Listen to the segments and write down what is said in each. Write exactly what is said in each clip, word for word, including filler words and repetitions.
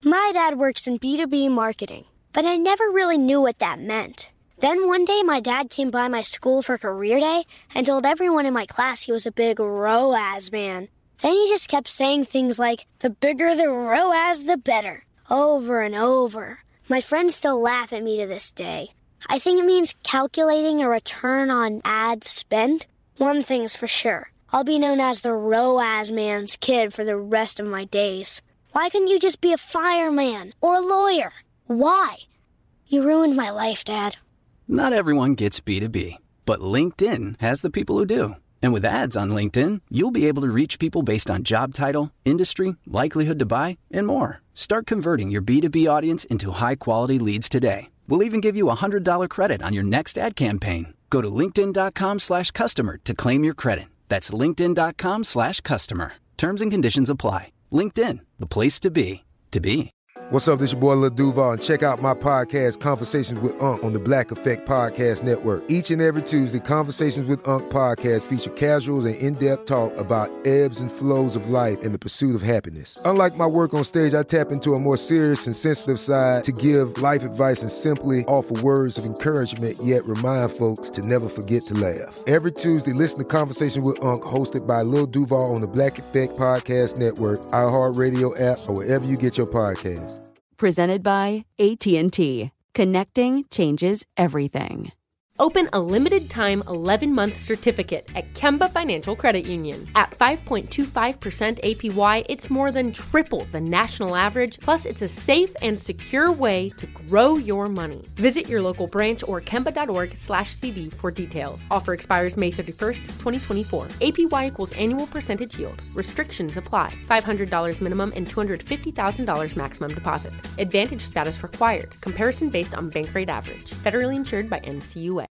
My dad works in B two B marketing, but I never really knew what that meant. Then one day my dad came by my school for career day and told everyone in my class he was a big R O A S man. Then he just kept saying things like, the bigger the R O A S, the better, over and over. My friends still laugh at me to this day. I think it means calculating a return on ad spend. One thing's for sure, I'll be known as the R O A S man's kid for the rest of my days. Why couldn't you just be a fireman or a lawyer? Why? You ruined my life, Dad. Not everyone gets B two B, but LinkedIn has the people who do. And with ads on LinkedIn, you'll be able to reach people based on job title, industry, likelihood to buy, and more. Start converting your B two B audience into high-quality leads today. We'll even give you a one hundred dollars credit on your next ad campaign. Go to linkedin.com slash customer to claim your credit. That's linkedin.com slash customer. Terms and conditions apply. LinkedIn, the place to be, to be. What's up, this your boy Lil Duval, and check out my podcast, Conversations with Unc, on the Black Effect Podcast Network. Each and every Tuesday, Conversations with Unc podcast feature casual and in-depth talk about ebbs and flows of life and the pursuit of happiness. Unlike my work on stage, I tap into a more serious and sensitive side to give life advice and simply offer words of encouragement, yet remind folks to never forget to laugh. Every Tuesday, listen to Conversations with Unc, hosted by Lil Duval on the Black Effect Podcast Network, iHeartRadio app, or wherever you get your podcasts. Presented by A T and T. Connecting changes everything. Open a limited-time eleven-month certificate at Kemba Financial Credit Union. At five point two five percent A P Y, it's more than triple the national average, plus it's a safe and secure way to grow your money. Visit your local branch or kemba.org slash CD for details. Offer expires May thirty-first, twenty twenty-four. A P Y equals annual percentage yield. Restrictions apply. five hundred dollars minimum and two hundred fifty thousand dollars maximum deposit. Advantage status required. Comparison based on bank rate average. Federally insured by N C U A.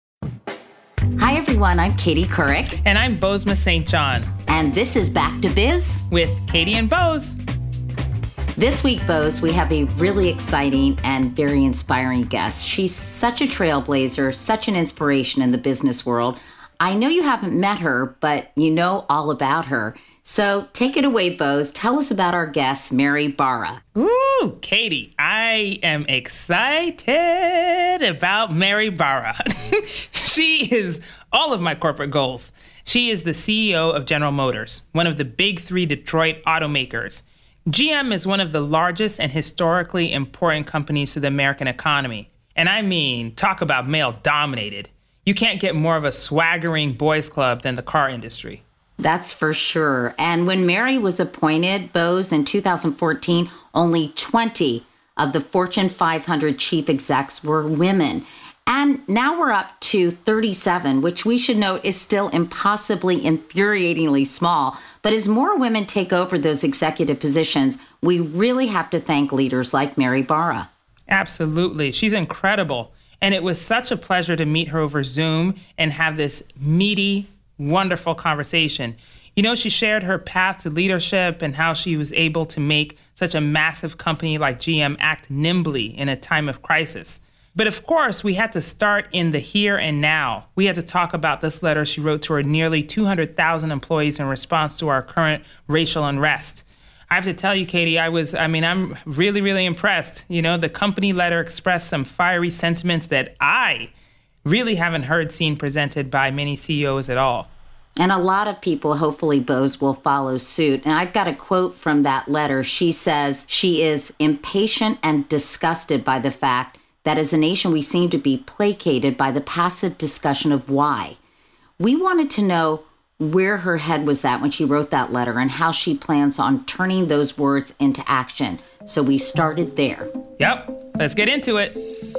Hi, everyone. I'm Katie Couric. And I'm Bozoma Saint John. And this is Back to Biz with Katie and Boz. This week, Boz, we have a really exciting and very inspiring guest. She's such a trailblazer, such an inspiration in the business world. I know you haven't met her, but you know all about her. So take it away, Boz. Tell us about our guest, Mary Barra. Ooh, Katie, I am excited about Mary Barra. She is all of my corporate goals. She is the C E O of General Motors, one of the big three Detroit automakers. G M is one of the largest and historically important companies to the American economy. And I mean, talk about male-dominated. You can't get more of a swaggering boys club than the car industry. That's for sure. And when Mary was appointed, Boz, in two thousand fourteen, only twenty of the Fortune five hundred chief execs were women. And now we're up to thirty-seven, which we should note is still impossibly infuriatingly small. But as more women take over those executive positions, we really have to thank leaders like Mary Barra. Absolutely. She's incredible. And it was such a pleasure to meet her over Zoom and have this meaty, wonderful conversation. You know, she shared her path to leadership and how she was able to make such a massive company like G M act nimbly in a time of crisis. But of course, we had to start in the here and now. We had to talk about this letter she wrote to her nearly two hundred thousand employees in response to our current racial unrest. I have to tell you, Katie, I was, I mean, I'm really, really impressed. You know, the company letter expressed some fiery sentiments that I really haven't heard seen presented by many C E Os at all. And a lot of people, hopefully, Boz, will follow suit. And I've got a quote from that letter. She says she is impatient and disgusted by the fact that as a nation, we seem to be placated by the passive discussion of why. We wanted to know where her head was at when she wrote that letter and how she plans on turning those words into action. So we started there. Yep. Let's get into it.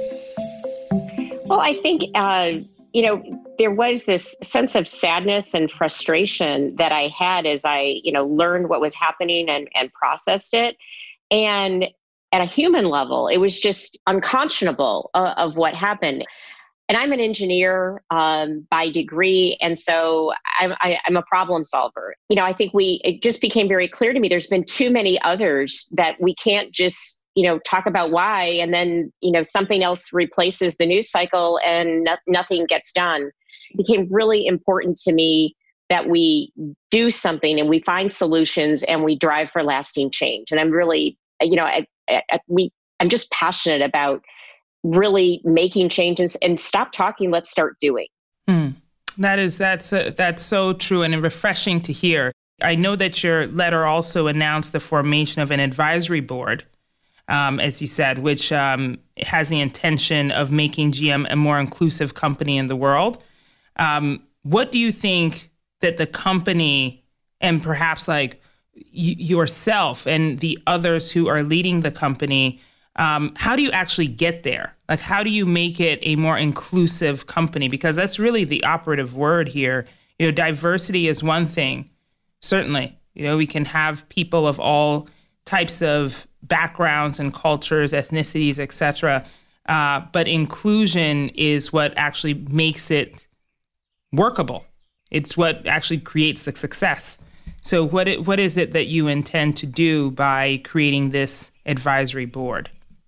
Well, I think, uh, you know, there was this sense of sadness and frustration that I had as I, you know, learned what was happening and, and processed it. And at a human level, it was just unconscionable uh, of what happened. And I'm an engineer um, by degree, and so I'm, I, I'm a problem solver. You know, I think we, it just became very clear to me, there's been too many others that we can't just, you know, talk about why, and then, you know, something else replaces the news cycle and no, nothing gets done. It became really important to me that we do something and we find solutions and we drive for lasting change. And I'm really, you know, I, I, I, we, I'm just passionate about really making changes and stop talking. Let's start doing. Mm. That is, that's, uh, that's so true and refreshing to hear. I know that your letter also announced the formation of an advisory board, um, as you said, which um, has the intention of making G M a more inclusive company in the world. Um, what do you think that the company and perhaps like y- yourself and the others who are leading the company, um, how do you actually get there? Like, how do you make it a more inclusive company? Because that's really the operative word here. You know, diversity is one thing. Certainly, you know, we can have people of all types of backgrounds and cultures, ethnicities, et cetera. Uh, but inclusion is what actually makes it workable. It's what actually creates the success. So what it, what is it that you intend to do by creating this advisory board?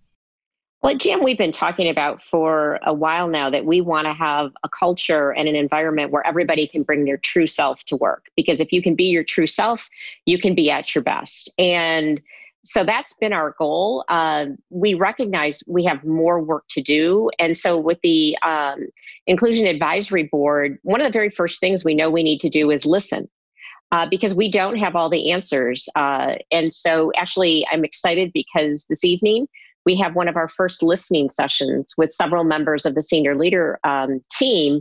Well, Jim, we've been talking about for a while now that we want to have a culture and an environment where everybody can bring their true self to work. Because if you can be your true self, you can be at your best. And so that's been our goal. Uh, we recognize we have more work to do. And so with the um, Inclusion Advisory Board, one of the very first things we know we need to do is listen. Uh, because we don't have all the answers. Uh, and so actually, I'm excited because this evening, we have one of our first listening sessions with several members of the senior leader um, team.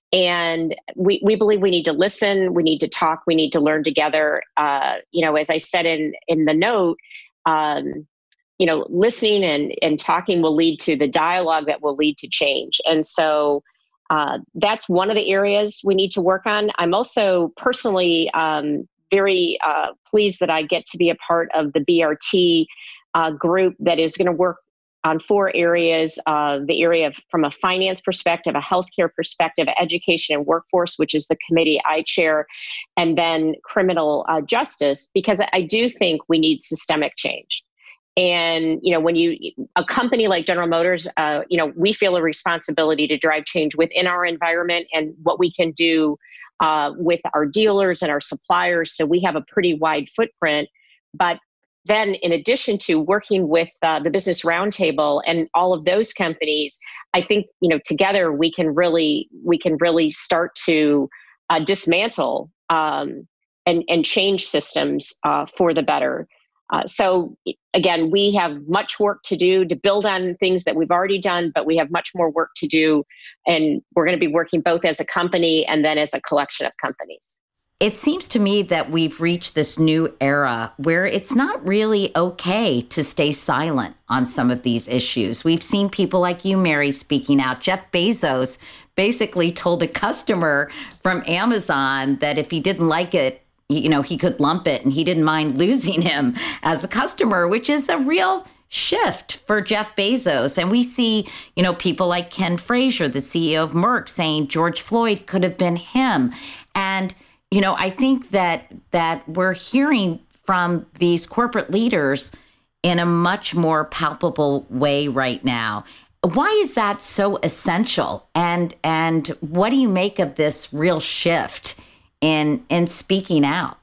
And we, we believe we need to listen, we need to talk, we need to learn together. Uh, you know, as I said in, in the note, um, you know, listening and, and talking will lead to the dialogue that will lead to change. And so uh, that's one of the areas we need to work on. I'm also personally um, very uh, pleased that I get to be a part of the B R T Uh, group that is going to work on four areas, uh, the area of, from a finance perspective, a healthcare perspective, education and workforce, which is the committee I chair, and then criminal uh, justice, because I do think we need systemic change. And, you know, when you, a company like General Motors, uh, you know, we feel a responsibility to drive change within our environment and what we can do uh, with our dealers and our suppliers. So we have a pretty wide footprint, but then in addition to working with uh, the Business Roundtable and all of those companies, I think, you know, together we can really, we can really start to uh, dismantle um, and, and change systems uh, for the better. Uh, so again, we have much work to do to build on things that we've already done, but we have much more work to do. And we're going to be working both as a company and then as a collection of companies. It seems to me that we've reached this new era where it's not really okay to stay silent on some of these issues. We've seen people like you, Mary, speaking out. Jeff Bezos basically told a customer from Amazon that if he didn't like it, you know, he could lump it and he didn't mind losing him as a customer, which is a real shift for Jeff Bezos. And we see, you know, people like Ken Frazier, the C E O of Merck, saying George Floyd could have been him. And you know, I think that that we're hearing from these corporate leaders in a much more palpable way right now. Why is that so essential? And and what do you make of this real shift in in speaking out?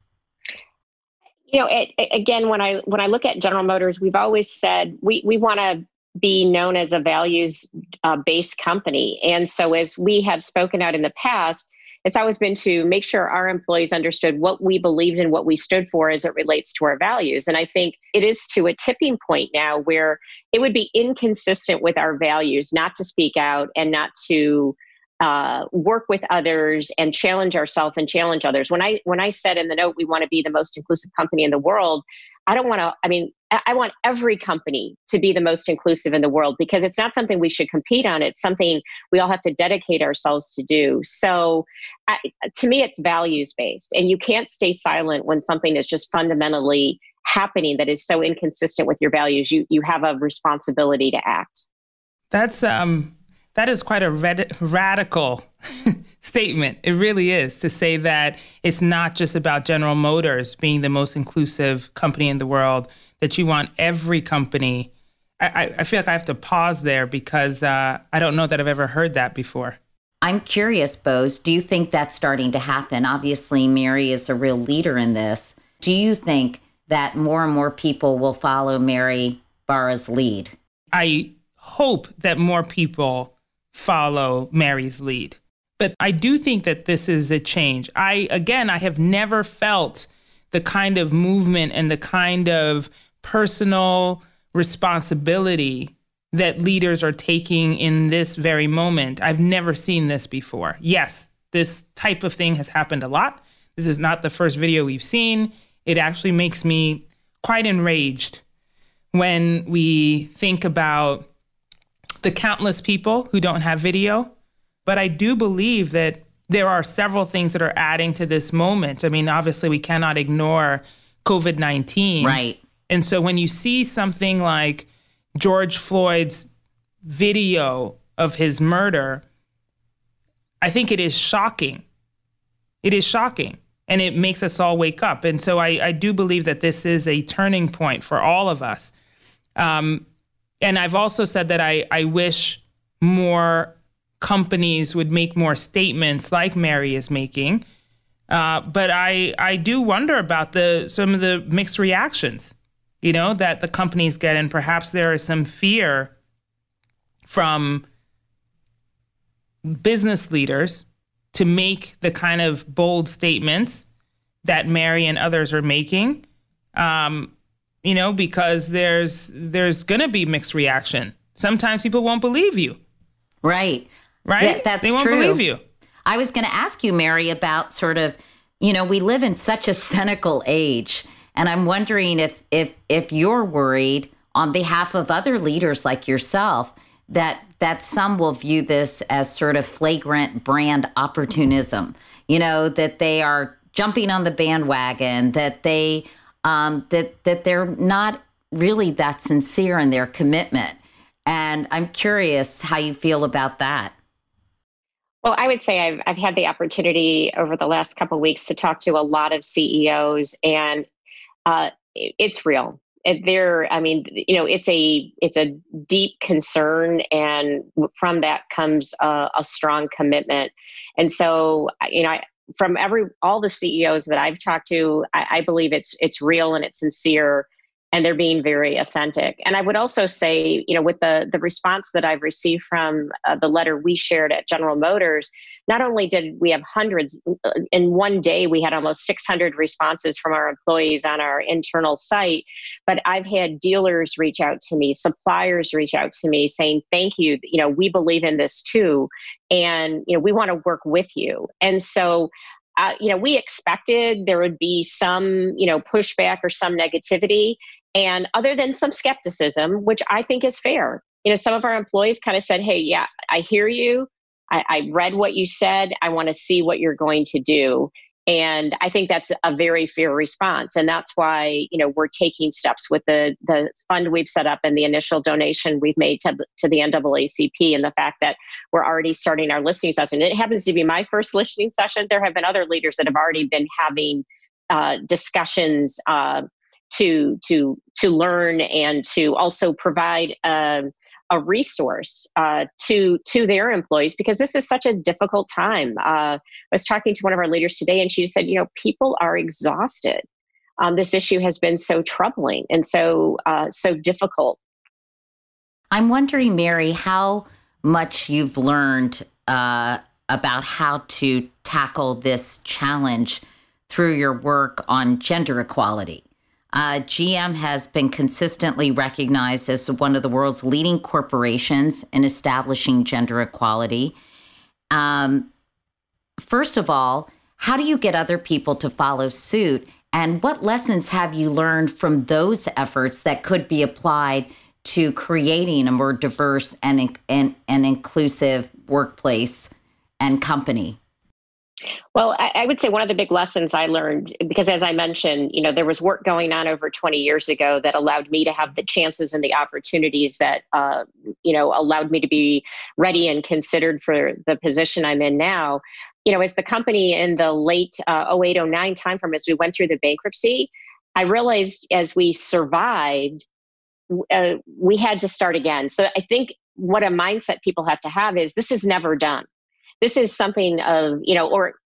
You know, it, it, again, when I when I look at General Motors, we've always said we we want to be known as a values uh, based company, and so as we have spoken out in the past, it's always been to make sure our employees understood what we believed and what we stood for as it relates to our values. And I think it is to a tipping point now where it would be inconsistent with our values not to speak out and not to uh, work with others and challenge ourselves and challenge others. When I when I said in the note we want to be the most inclusive company in the world, I don't want to, I mean, I want every company to be the most inclusive in the world because it's not something we should compete on. It's something we all have to dedicate ourselves to do. So I, to me, it's values-based. And you can't stay silent when something is just fundamentally happening that is so inconsistent with your values. You you have a responsibility to act. That's um that is quite a rad- radical statement. It really is, to say that it's not just about General Motors being the most inclusive company in the world, that you want every company. I, I feel like I have to pause there because uh, I don't know that I've ever heard that before. I'm curious, Bose, do you think that's starting to happen? Obviously, Mary is a real leader in this. Do you think that more and more people will follow Mary Barra's lead? I hope that more people follow Mary's lead. But I do think that this is a change. I, again, I have never felt the kind of movement and the kind of personal responsibility that leaders are taking in this very moment. I've never seen this before. Yes, this type of thing has happened a lot. This is not the first video we've seen. It actually makes me quite enraged when we think about the countless people who don't have video. But I do believe that there are several things that are adding to this moment. I mean, obviously, we cannot ignore COVID nineteen. Right. And so when you see something like George Floyd's video of his murder, I think it is shocking. It is shocking. And it makes us all wake up. And so I, I do believe that this is a turning point for all of us. Um, and I've also said that I, I wish more companies would make more statements like Mary is making. Uh, but I, I do wonder about the some of the mixed reactions, you know, that the companies get. And perhaps there is some fear from business leaders to make the kind of bold statements that Mary and others are making, um, you know, because there's there's going to be mixed reaction. Sometimes people won't believe you. Right. Right? Yeah, that's they won't true. believe you. I was going to ask you, Mary, about sort of, you know, we live in such a cynical age. And I'm wondering if if if you're worried on behalf of other leaders like yourself that that some will view this as sort of flagrant brand opportunism, you know, that they are jumping on the bandwagon, that they um, that that they're not really that sincere in their commitment. And I'm curious how you feel about that. Well, I would say I've I've had the opportunity over the last couple of weeks to talk to a lot of C E Os, and uh, it, it's real. It, there, I mean, you know, it's a it's a deep concern, and from that comes a, a strong commitment. And so, you know, I, from every all the C E Os that I've talked to, I, I believe it's it's real and it's sincere. And they're being very authentic. And I would also say, you know, with the, the response that I've received from uh, the letter we shared at General Motors, not only did we have hundreds, in one day we had almost six hundred responses from our employees on our internal site, but I've had dealers reach out to me, suppliers reach out to me saying, thank you, you know, we believe in this too. And, you know, we want to work with you. And so, uh, you know, we expected there would be some, you know, pushback or some negativity. And other than some skepticism, which I think is fair, you know, some of our employees kind of said, hey, yeah, I hear you. I, I read what you said. I want to see what you're going to do. And I think that's a very fair response. And that's why, you know, we're taking steps with the, the fund we've set up and the initial donation we've made to, to the N double A C P, and the fact that we're already starting our listening session. It happens to be my first listening session. There have been other leaders that have already been having uh, discussions uh, to to to learn and to also provide uh, a resource uh, to to their employees, because this is such a difficult time. Uh, I was talking to one of our leaders today, and she said, you know, people are exhausted. Um, this issue has been so troubling and so uh, so difficult. I'm wondering, Mary, how much you've learned uh, about how to tackle this challenge through your work on gender equality. Uh, G M has been consistently recognized as one of the world's leading corporations in establishing gender equality. Um, first of all, how do you get other people to follow suit? And what lessons have you learned from those efforts that could be applied to creating a more diverse and, and, and inclusive workplace and company? Well, I, I would say one of the big lessons I learned, because as I mentioned, you know, there was work going on over twenty years ago that allowed me to have the chances and the opportunities that, uh, you know, allowed me to be ready and considered for the position I'm in now. You know, as the company in the late uh, oh eight, oh nine timeframe, as we went through the bankruptcy, I realized as we survived, uh, we had to start again. So I think what a mindset people have to have is this is never done. This is something of, you know, or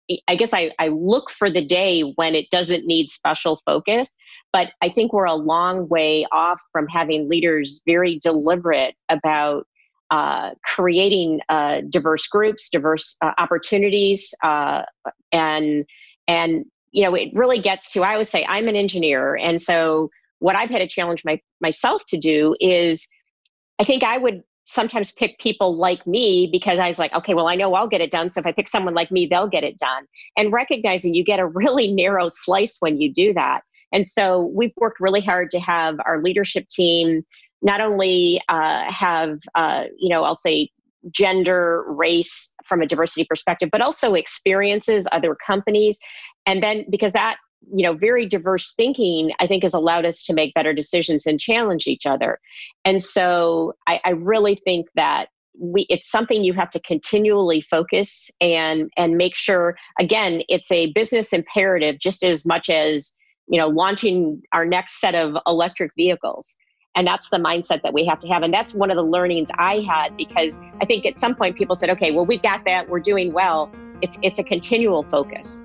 I guess I, I look for the day when it doesn't need special focus, but I think we're a long way off from having leaders very deliberate about uh, creating uh, diverse groups, diverse uh, opportunities, uh, and and you know it really gets to. I always say I'm an engineer, and so what I've had to challenge my, myself to do is, I think I would sometimes pick people like me because I was like, okay, well, I know I'll get it done. So if I pick someone like me, they'll get it done. And recognizing you get a really narrow slice when you do that. And so we've worked really hard to have our leadership team not only uh, have, uh, you know, I'll say gender, race from a diversity perspective, but also experiences, other companies. And then because that, you know, very diverse thinking, I think has allowed us to make better decisions and challenge each other. And so I, I really think that we, it's something you have to continually focus and, and make sure, again, it's a business imperative just as much as, you know, launching our next set of electric vehicles. And that's the mindset that we have to have. And that's one of the learnings I had, because I think at some point people said, okay, well, we've got that, we're doing well. It's, it's a continual focus.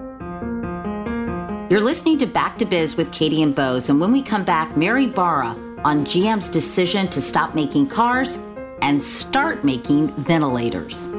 You're listening to Back to Biz with Katie and Bose, and when we come back, Mary Barra on G M's decision to stop making cars and start making ventilators.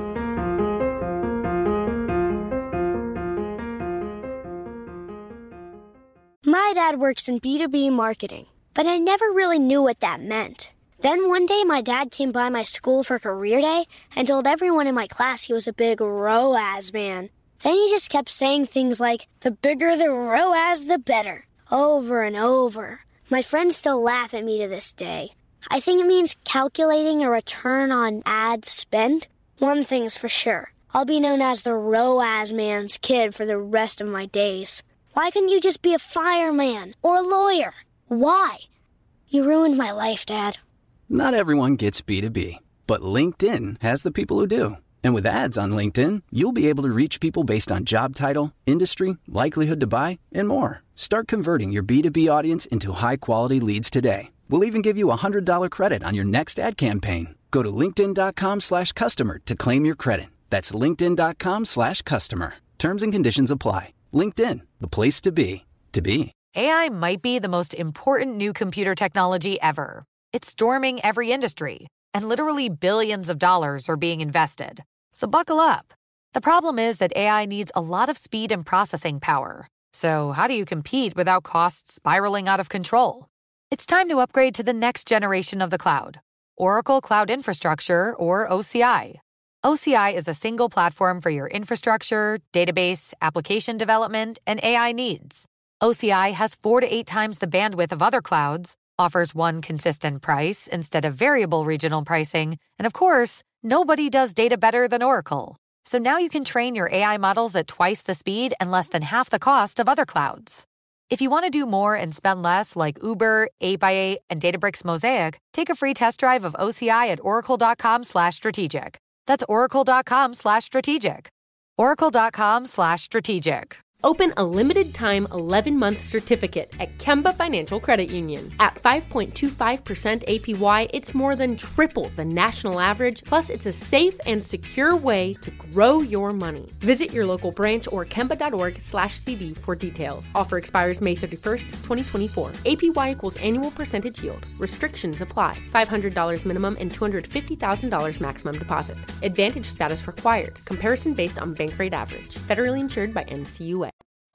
My dad works in B two B marketing, but I never really knew what that meant. Then one day my dad came by my school for career day and told everyone in my class he was a big R O A S man. Then he just kept saying things like, the bigger the R O A S, the better, over and over. My friends still laugh at me to this day. I think it means calculating a return on ad spend. One thing's for sure, I'll be known as the R O A S man's kid for the rest of my days. Why couldn't you just be a fireman or a lawyer? Why? You ruined my life, Dad. Not everyone gets B two B, but LinkedIn has the people who do. And with ads on LinkedIn, you'll be able to reach people based on job title, industry, likelihood to buy, and more. Start converting your B two B audience into high-quality leads today. We'll even give you a one hundred dollars credit on your next ad campaign. Go to linkedin.com slash customer to claim your credit. That's linkedin.com slash customer. Terms and conditions apply. LinkedIn, the place to be, to be. A I might be the most important new computer technology ever. It's storming every industry, and literally billions of dollars are being invested. So buckle up. The problem is that A I needs a lot of speed and processing power. So how do you compete without costs spiraling out of control? It's time to upgrade to the next generation of the cloud, Oracle Cloud Infrastructure, or O C I. O C I is a single platform for your infrastructure, database, application development, and A I needs. O C I has four to eight times the bandwidth of other clouds, offers one consistent price instead of variable regional pricing, and of course, nobody does data better than Oracle. So now you can train your A I models at twice the speed and less than half the cost of other clouds. If you want to do more and spend less like Uber, eight by eight, and Databricks Mosaic, take a free test drive of O C I at oracle.com slash strategic. That's oracle.com slash strategic. oracle.com slash strategic. Open a limited-time eleven-month certificate at Kemba Financial Credit Union. At five point two five percent A P Y, it's more than triple the national average, plus it's a safe and secure way to grow your money. Visit your local branch or kemba.org slash CD for details. Offer expires May thirty-first, twenty twenty-four. A P Y equals annual percentage yield. Restrictions apply. five hundred dollars minimum and two hundred fifty thousand dollars maximum deposit. Advantage status required. Comparison based on bank rate average. Federally insured by N C U A.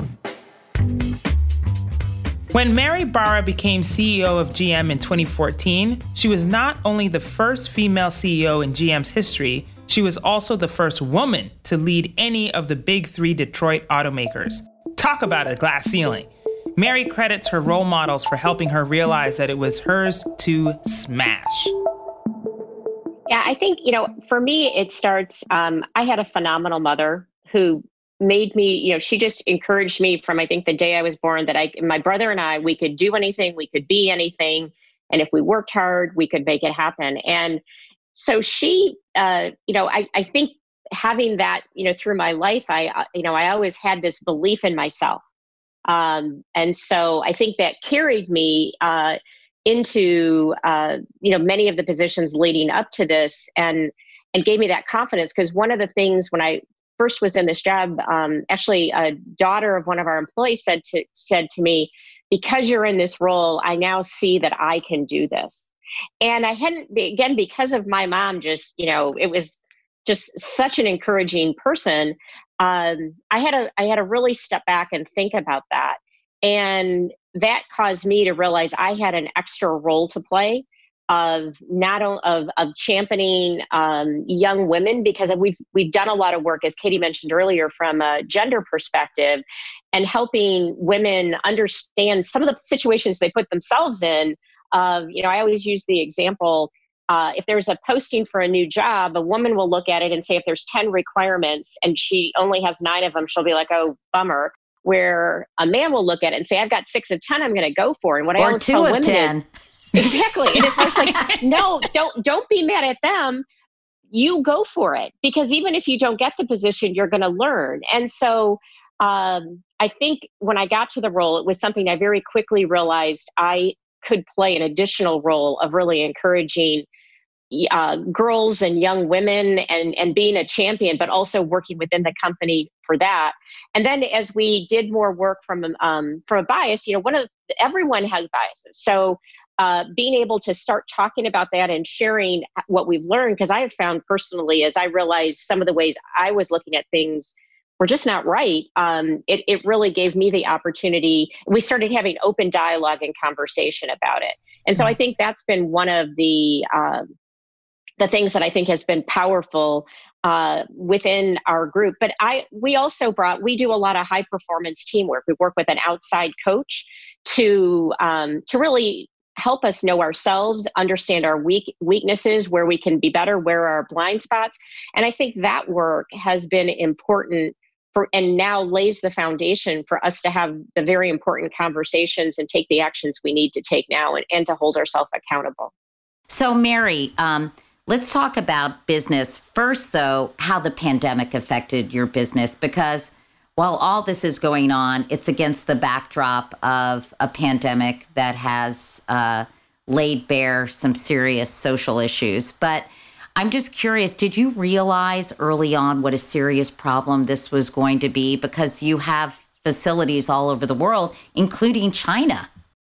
When Mary Barra became C E O of G M in twenty fourteen, she was not only the first female C E O in G M's history, she was also the first woman to lead any of the big three Detroit automakers. Talk about a glass ceiling. Mary credits her role models for helping her realize that it was hers to smash. Yeah, I think, you know, for me, it starts, um, I had a phenomenal mother who made me, you know, she just encouraged me from, I think, the day I was born that I, my brother and I, we could do anything, we could be anything. And if we worked hard, we could make it happen. And so she, uh, you know, I, I think having that, you know, through my life, I, you know, I always had this belief in myself. Um, and so I think that carried me uh, into, uh, you know, many of the positions leading up to this and, and gave me that confidence. Because one of the things when I first was in this job, um, actually a daughter of one of our employees said to, said to me, because you're in this role, I now see that I can do this. And I hadn't, again, because of my mom, just, you know, it was just such an encouraging person. Um, I had a, I had to really step back and think about that. And that caused me to realize I had an extra role to play of not o- of, of championing um, young women, because we've, we've done a lot of work, as Katie mentioned earlier, from a gender perspective and helping women understand some of the situations they put themselves in. Of, you know, I always use the example, uh, if there's a posting for a new job, a woman will look at it and say, if there's ten requirements and she only has nine of them, she'll be like, oh, bummer. Where a man will look at it and say, I've got six of ten I'm going to go for. And what I Or always two tell of women ten. is, exactly. And it's just like, no, don't, don't be mad at them. You go for it. Because even if you don't get the position, you're going to learn. And so um, I think when I got to the role, it was something I very quickly realized I could play an additional role of really encouraging uh, girls and young women and, and being a champion, but also working within the company for that. And then as we did more work from, um, from a bias, you know, one of everyone has biases. So uh, being able to start talking about that and sharing what we've learned, because I have found personally, as I realized some of the ways I was looking at things were just not right. Um, it, it really gave me the opportunity. We started having open dialogue and conversation about it. And so I think that's been one of the, um, the things that I think has been powerful uh, within our group. But I, we also brought, we do a lot of high performance teamwork. We work with an outside coach to, um, to really help us know ourselves, understand our weak weaknesses, where we can be better, where are our blind spots. And I think that work has been important for, and now lays the foundation for us to have the very important conversations and take the actions we need to take now, and, and to hold ourselves accountable. So Mary, um, let's talk about business. First, though, how the pandemic affected your business, because while all this is going on, it's against the backdrop of a pandemic that has uh, laid bare some serious social issues. But I'm just curious, did you realize early on what a serious problem this was going to be? Because you have facilities all over the world, including China.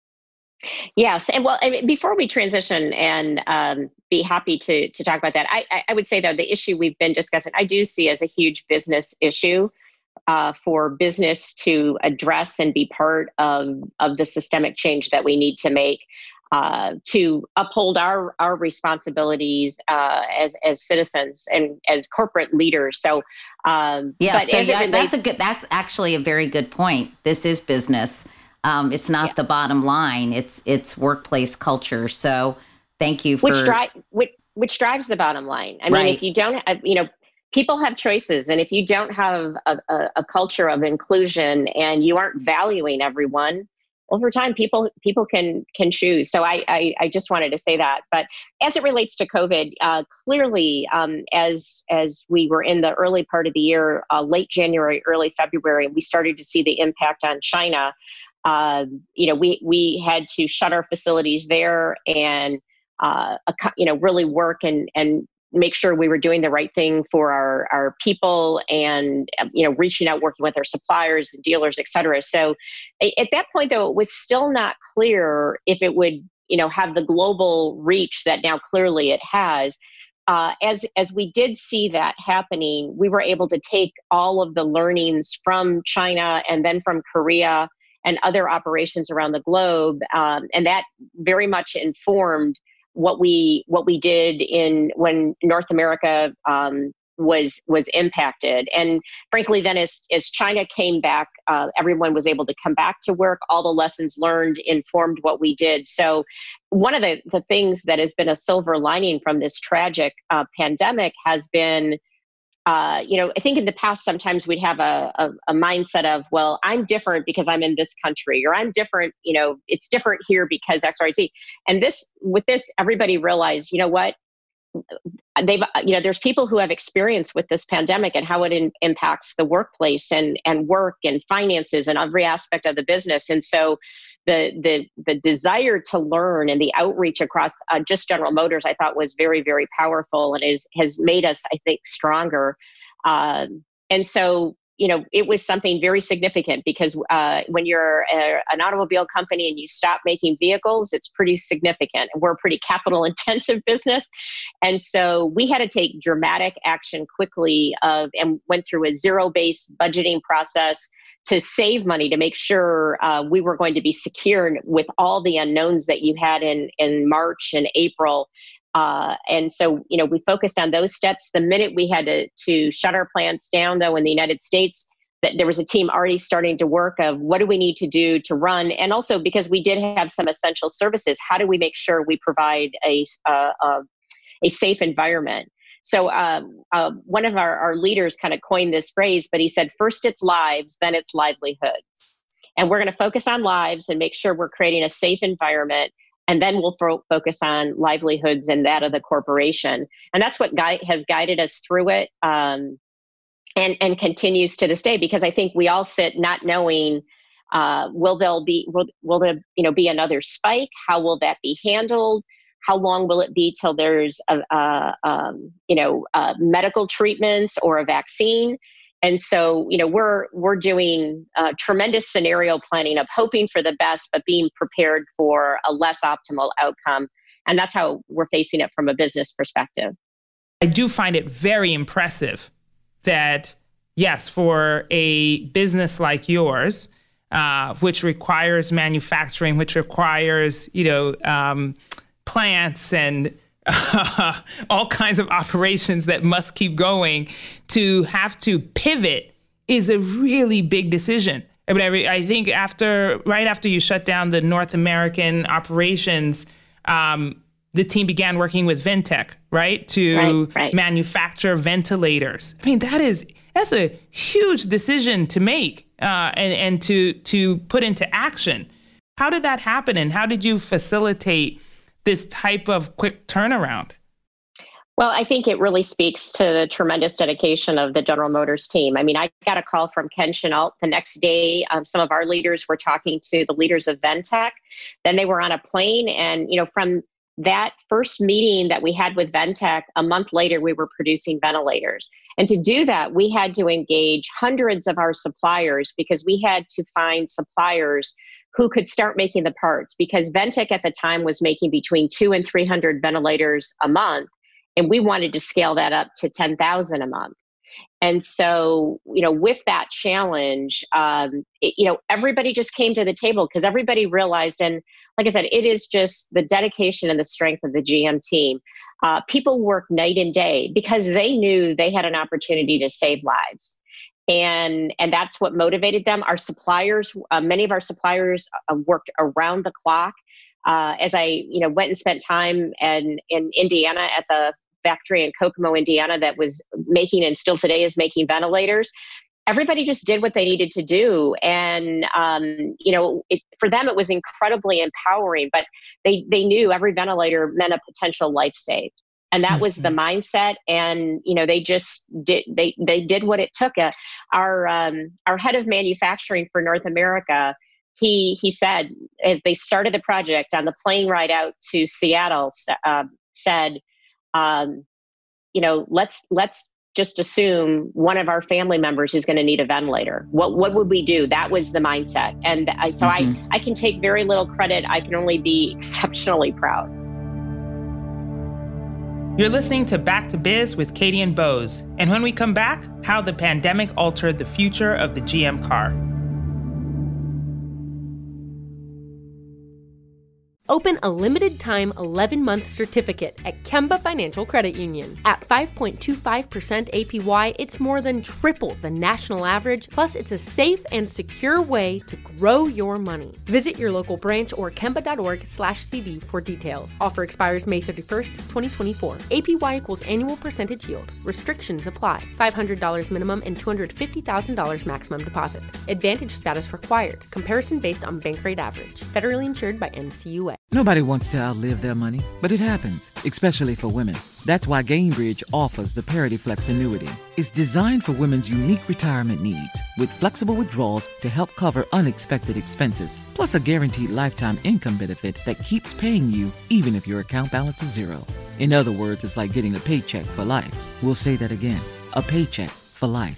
Yes. And well, I mean, before we transition and um, be happy to to talk about that, I, I would say, though, the issue we've been discussing, I do see as a huge business issue uh, for business to address and be part of, of the systemic change that we need to make uh, to uphold our, our responsibilities uh, as, as citizens and as corporate leaders. So, um, yeah, but so as yeah, it relates, that's a good, that's actually a very good point. This is business. Um, it's not yeah. the bottom line. It's it's workplace culture. So thank you for which, dri- which, which drives the bottom line. I right. mean, if you don't, have, you know, people have choices, and if you don't have a, a, a culture of inclusion and you aren't valuing everyone, over time, people people can can choose. So I I, I just wanted to say that. But as it relates to COVID, uh, clearly, um, as as we were in the early part of the year, uh, late January, early February, we started to see the impact on China. Uh, you know, we we had to shut our facilities there and uh, you know really work and and make sure we were doing the right thing for our our people, and you know reaching out, working with our suppliers and dealers, et cetera. So at that point, though, it was still not clear if it would you know have the global reach that now clearly it has. Uh, as as we did see that happening, we were able to take all of the learnings from China and then from Korea and other operations around the globe, um, and that very much informed what we what we did in when North America um, was was impacted. And frankly, then as as China came back, uh, everyone was able to come back to work. All the lessons learned informed what we did. So one of the, the things that has been a silver lining from this tragic uh, pandemic has been Uh, you know, I think in the past, sometimes we'd have a, a, a mindset of, well, I'm different because I'm in this country, or I'm different, you know, it's different here because X, Y, Z. And this, with this, everybody realized, you know what, they've, you know, there's people who have experience with this pandemic and how it in, impacts the workplace and, and work and finances and every aspect of the business. And so the, the, the desire to learn and the outreach across uh, just General Motors, I thought was very, very powerful, and is, has made us, I think, stronger. Uh, and so, you know, it was something very significant because uh, when you're a, an automobile company and you stop making vehicles, it's pretty significant. And we're a pretty capital intensive business. And so we had to take dramatic action quickly of, and went through a zero-based budgeting process to save money, to make sure uh, we were going to be secured with all the unknowns that you had in, in March and April. Uh, and so, you know, we focused on those steps. The minute we had to, to shut our plants down, though, in the United States, that there was a team already starting to work of what do we need to do to run? And also because we did have some essential services, how do we make sure we provide a, uh, a, a safe environment? So um, uh, one of our, our leaders kind of coined this phrase, but he said, first it's lives, then it's livelihoods. And we're going to focus on lives and make sure we're creating a safe environment. And then we'll fo- focus on livelihoods and that of the corporation. And that's what gui- has guided us through it um, and, and continues to this day, because I think we all sit not knowing, uh, will there be, will, will there you know, be another spike? How will that be handled? How long will it be till there's a, a um, you know, a medical treatments or a vaccine? And so, you know, we're we're doing uh, tremendous scenario planning of hoping for the best, but being prepared for a less optimal outcome. And that's how we're facing it from a business perspective. I do find it very impressive that, yes, for a business like yours, uh, which requires manufacturing, which requires, you know, um, plants and Uh, all kinds of operations that must keep going, to have to pivot is a really big decision. I mean, I, I think after, right after you shut down the North American operations, um, the team began working with Ventec, right, to right, right. manufacture ventilators. I mean, that is that's a huge decision to make uh, and and to to put into action. How did that happen, and how did you facilitate this type of quick turnaround? Well, I think it really speaks to the tremendous dedication of the General Motors team. I mean, I got a call from Ken Chenault the next day. Um, some of our leaders were talking to the leaders of Ventec. Then they were on a plane. And, you know, from that first meeting that we had with Ventec, a month later, we were producing ventilators. And to do that, we had to engage hundreds of our suppliers, because we had to find suppliers who could start making the parts, because Ventec at the time was making between two and three hundred ventilators a month. And we wanted to scale that up to ten thousand a month. And so, you know, with that challenge, um, it, you know, everybody just came to the table because everybody realized, and like I said, it is just the dedication and the strength of the G M team. Uh, people work night and day because they knew they had an opportunity to save lives. And and that's what motivated them. Our suppliers, uh, many of our suppliers uh, worked around the clock. Uh, as I, you know, went and spent time in, in Indiana at the factory in Kokomo, Indiana, that was making, and still today is making, ventilators. Everybody just did what they needed to do. And, um, you know, it, for them, it was incredibly empowering, but they, they knew every ventilator meant a potential life saved. And that was the mindset. And, you know, they just did, they, they did what it took. Uh, our, um, our head of manufacturing for North America, he, he said, as they started the project on the plane ride out to Seattle, uh, said, um, you know, let's, let's just assume one of our family members is going to need a ventilator. What, what would we do? That was the mindset. And I, so mm-hmm. I, I can take very little credit. I can only be exceptionally proud. You're listening to Back to Biz with Katie and Bose. And when we come back, how the pandemic altered the future of the G M car. Open a limited-time eleven-month certificate at Kemba Financial Credit Union. At five point two five percent A P Y, it's more than triple the national average, plus it's a safe and secure way to grow your money. Visit your local branch or kemba.org slash CD for details. Offer expires May thirty-first, twenty twenty-four. A P Y equals annual percentage yield. Restrictions apply. five hundred dollars minimum and two hundred fifty thousand dollars maximum deposit. Advantage status required. Comparison based on bank rate average. Federally insured by N C U A. Nobody wants to outlive their money, but it happens, especially for women. That's why Gainbridge offers the Parity Flex annuity. It's designed for women's unique retirement needs, with flexible withdrawals to help cover unexpected expenses, plus a guaranteed lifetime income benefit that keeps paying you even if your account balance is zero. In other words, it's like getting a paycheck for life. We'll say that again, a paycheck for life.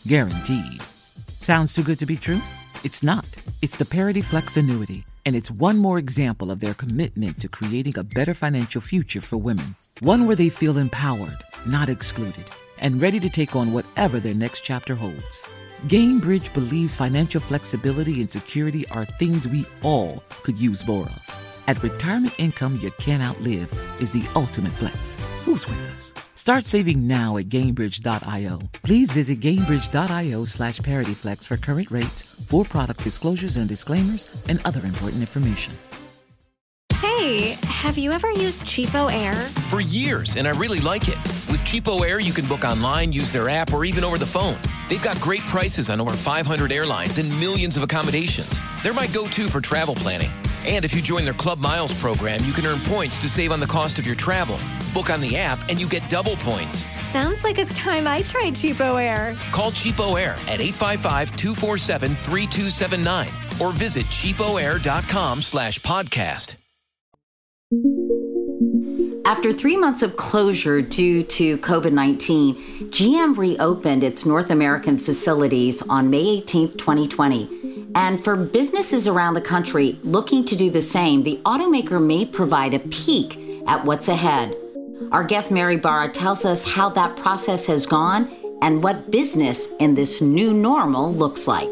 Guaranteed. Sounds too good to be true? It's not. It's the Parity Flex annuity, and it's one more example of their commitment to creating a better financial future for women. One where they feel empowered, not excluded, and ready to take on whatever their next chapter holds. Gainbridge believes financial flexibility and security are things we all could use more of. At retirement income you can't outlive is the ultimate flex. Who's with us? Start saving now at Gainbridge dot io. Please visit Gainbridge dot io slash ParityFlex for current rates, for product disclosures and disclaimers, and other important information. Hey, have you ever used Cheapo Air? For years, and I really like it. With Cheapo Air, you can book online, use their app, or even over the phone. They've got great prices on over five hundred airlines and millions of accommodations. They're my go-to for travel planning. And if you join their Club Miles program, you can earn points to save on the cost of your travel. Book on the app, and you get double points. Sounds like it's time I tried Cheapo Air. Call Cheapo Air at eight five five, two four seven, three two seven nine or visit cheapoair.com slash podcast. After three months of closure due to COVID nineteen, G M reopened its North American facilities on May eighteenth, twenty twenty. And for businesses around the country looking to do the same, the automaker may provide a peek at what's ahead. Our guest, Mary Barra, tells us how that process has gone and what business in this new normal looks like.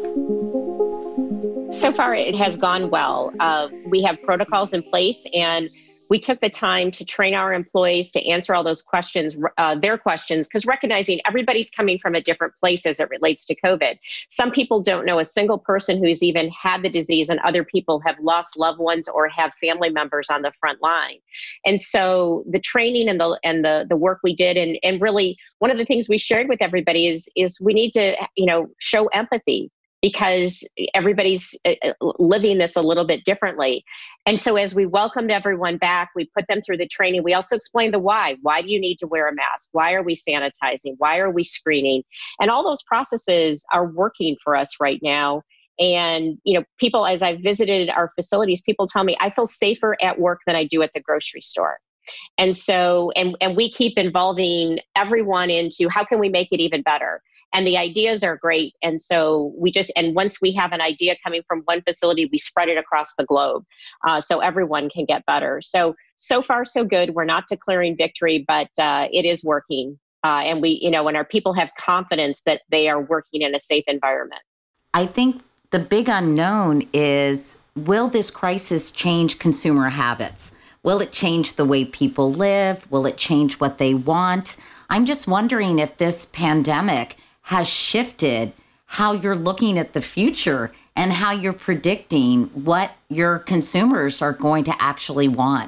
So far, it has gone well. Uh, we have protocols in place, and we took the time to train our employees to answer all those questions, uh, their questions, because recognizing everybody's coming from a different place as it relates to COVID. Some people don't know a single person who's even had the disease, and other people have lost loved ones or have family members on the front line. And so the training and the and the the work we did, and and really one of the things we shared with everybody is is we need to, you know, show empathy, because everybody's living this a little bit differently. And so as we welcomed everyone back, we put them through the training. We also explained the why. Why do you need to wear a mask? Why are we sanitizing? Why are we screening? And all those processes are working for us right now. And, you know, people, as I've visited our facilities, people tell me, I feel safer at work than I do at the grocery store. And so, and, and we keep involving everyone into how can we make it even better? And the ideas are great. And so we just, and once we have an idea coming from one facility, we spread it across the globe uh, so everyone can get better. So, so far, so good. We're not declaring victory, but uh, it is working. Uh, and we, you know, when our people have confidence that they are working in a safe environment. I think the big unknown is, will this crisis change consumer habits? Will it change the way people live? Will it change what they want? I'm just wondering if this pandemic has shifted how you're looking at the future and how you're predicting what your consumers are going to actually want.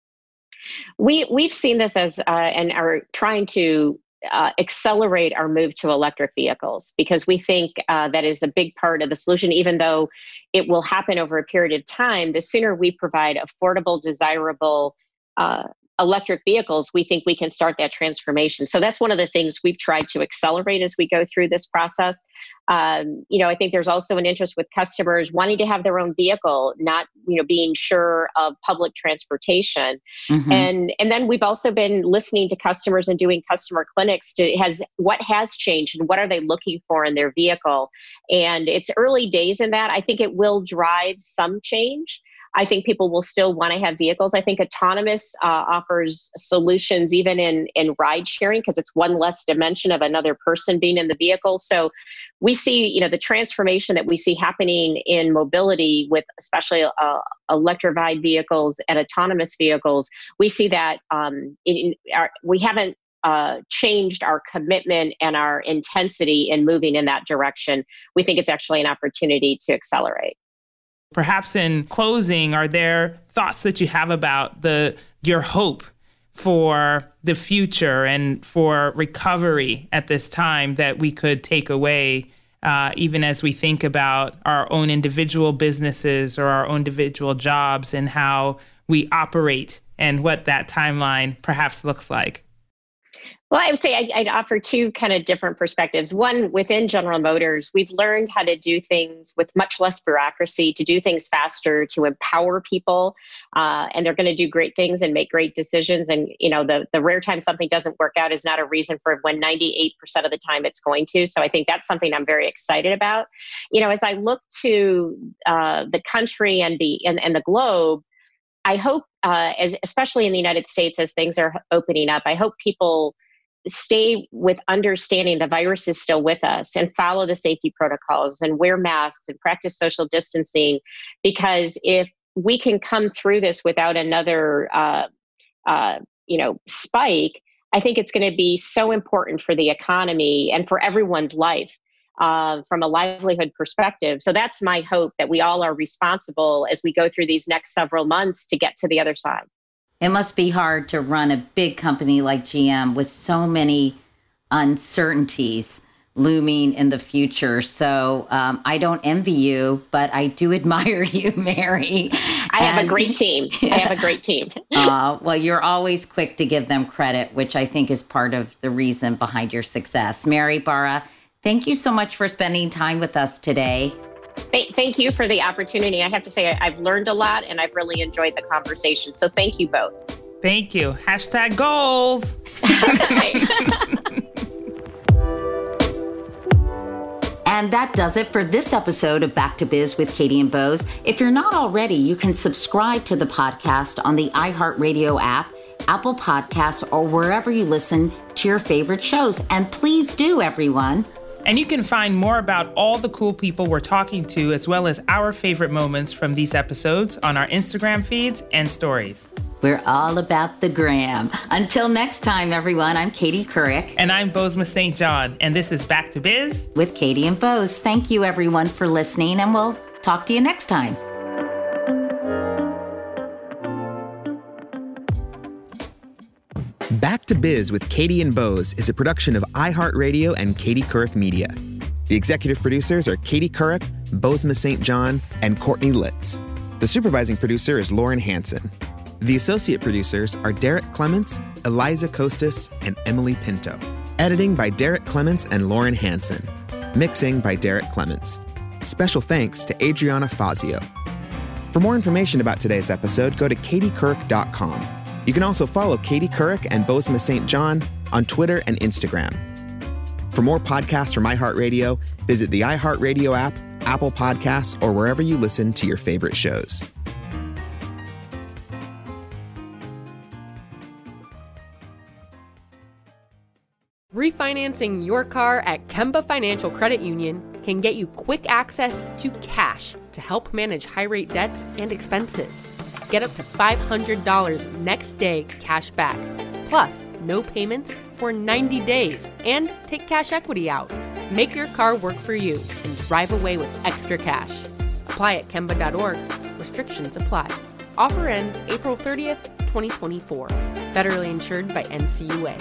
We, we've seen this as, uh, and are trying to uh, accelerate our move to electric vehicles, because we think uh, that is a big part of the solution. Even though it will happen over a period of time, the sooner we provide affordable, desirable uh, electric vehicles, we think we can start that transformation. So that's one of the things we've tried to accelerate as we go through this process. Um, you know, I think there's also an interest with customers wanting to have their own vehicle, not, you know, being sure of public transportation. Mm-hmm. And and then we've also been listening to customers and doing customer clinics to has what has changed and what are they looking for in their vehicle. And it's early days in that. I think it will drive some change. I think people will still want to have vehicles. I think autonomous uh, offers solutions even in, in ride sharing, because it's one less dimension of another person being in the vehicle. So we see, you know, the transformation that we see happening in mobility with especially uh, electrified vehicles and autonomous vehicles. We see that um, in our, we haven't uh, changed our commitment and our intensity in moving in that direction. We think it's actually an opportunity to accelerate. Perhaps in closing, are there thoughts that you have about the your hope for the future and for recovery at this time that we could take away, uh, even as we think about our own individual businesses or our own individual jobs and how we operate and what that timeline perhaps looks like? Well, I would say I'd, I'd offer two kind of different perspectives. One, within General Motors, we've learned how to do things with much less bureaucracy, to do things faster, to empower people, uh, and they're going to do great things and make great decisions. And, you know, the, the rare time something doesn't work out is not a reason for when ninety-eight percent of the time it's going to. So I think that's something I'm very excited about. You know, as I look to uh, the country and the and, and the globe, I hope, uh, as especially in the United States, as things are opening up, I hope people stay with understanding the virus is still with us and follow the safety protocols and wear masks and practice social distancing. Because if we can come through this without another, uh, uh, you know, spike, I think it's going to be so important for the economy and for everyone's life uh, from a livelihood perspective. So that's my hope, that we all are responsible as we go through these next several months to get to the other side. It must be hard to run a big company like G M with so many uncertainties looming in the future. So um, I don't envy you, but I do admire you, Mary. I have and, a great team. I have a great team. uh, well, you're always quick to give them credit, which I think is part of the reason behind your success. Mary Barra, thank you so much for spending time with us today. Thank you for the opportunity. I have to say, I've learned a lot and I've really enjoyed the conversation. So thank you both. Thank you. Hashtag goals. And that does it for this episode of Back to Biz with Katie and Bose. If you're not already, you can subscribe to the podcast on the iHeartRadio app, Apple Podcasts, or wherever you listen to your favorite shows. And please do, everyone. And you can find more about all the cool people we're talking to, as well as our favorite moments from these episodes, on our Instagram feeds and stories. We're all about the gram. Until next time, everyone, I'm Katie Couric. And I'm Bozoma Saint John. And this is Back to Biz with Katie and Bose. Thank you, everyone, for listening. And we'll talk to you next time. Back to Biz with Katie and Bose is a production of iHeartRadio and Katie Couric Media. The executive producers are Katie Couric, Bozoma Saint John, and Courtney Litz. The supervising producer is Lauren Hansen. The associate producers are Derek Clements, Eliza Costas, and Emily Pinto. Editing by Derek Clements and Lauren Hansen. Mixing by Derek Clements. Special thanks to Adriana Fazio. For more information about today's episode, go to katie couric dot com. You can also follow Katie Couric and Bozoma Saint John on Twitter and Instagram. For more podcasts from iHeartRadio, visit the iHeartRadio app, Apple Podcasts, or wherever you listen to your favorite shows. Refinancing your car at Kemba Financial Credit Union can get you quick access to cash to help manage high-rate debts and expenses. Get up to five hundred dollars next day cash back, plus no payments for ninety days, and take cash equity out. Make your car work for you and drive away with extra cash. Apply at kemba dot org. Restrictions apply. Offer ends April thirtieth, twenty twenty-four. Federally insured by N C U A.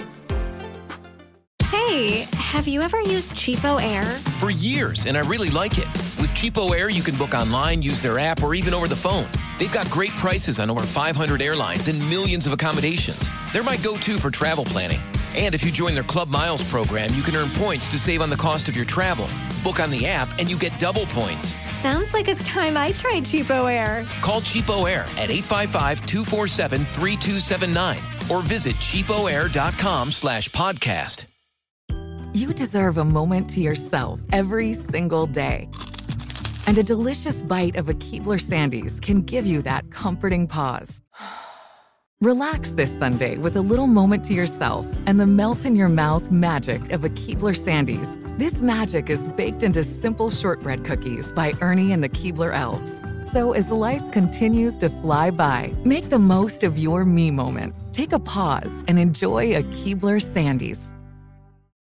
Hey, have you ever used Cheapo Air? For years, and I really like it. With Cheapo Air, you can book online, use their app, or even over the phone. They've got great prices on over five hundred airlines and millions of accommodations. They're my go-to for travel planning. And if you join their Club Miles program, you can earn points to save on the cost of your travel. Book on the app, and you get double points. Sounds like it's time I tried Cheapo Air. Call Cheapo Air at eight five five, two four seven, three two seven nine or visit cheapoair.com slash podcast. You deserve a moment to yourself every single day. And a delicious bite of a Keebler Sandies can give you that comforting pause. Relax this Sunday with a little moment to yourself and the melt-in-your-mouth magic of a Keebler Sandies. This magic is baked into simple shortbread cookies by Ernie and the Keebler Elves. So as life continues to fly by, make the most of your me moment. Take a pause and enjoy a Keebler Sandies.